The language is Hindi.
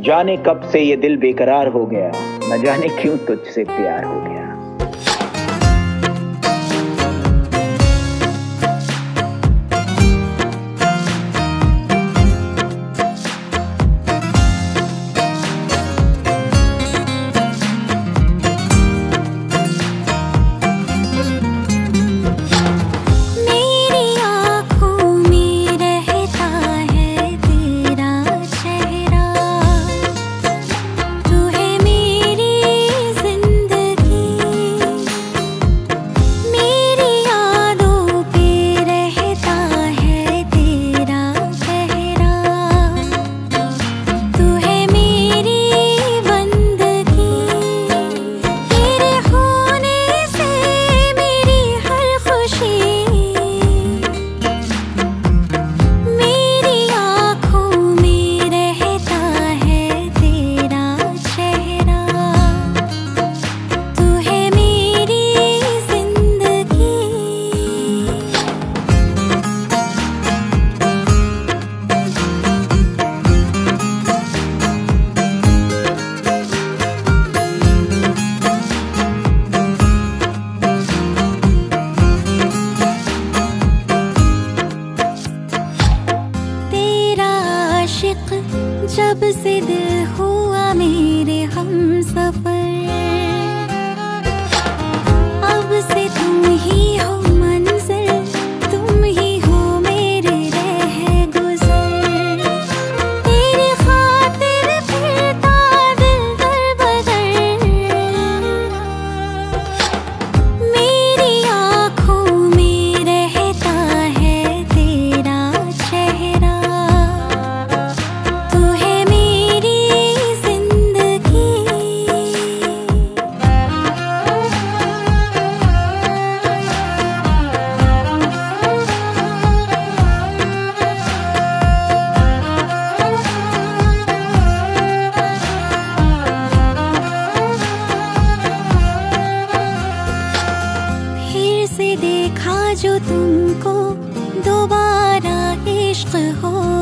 जाने कब से ये दिल बेकरार हो गया, न जाने क्यों तुझसे प्यार हो गया। जब से दिल हुआ मेरे हमसफर, अब से तुम ही हो मंजिल, तुम ही हो मेरे रह गुजर। तेरी खातिर फिरता दिल दर बदर, मेरी आँखों में रहता है तेरा चेहरा। से देखा जो तुमको दोबारा इश्क हो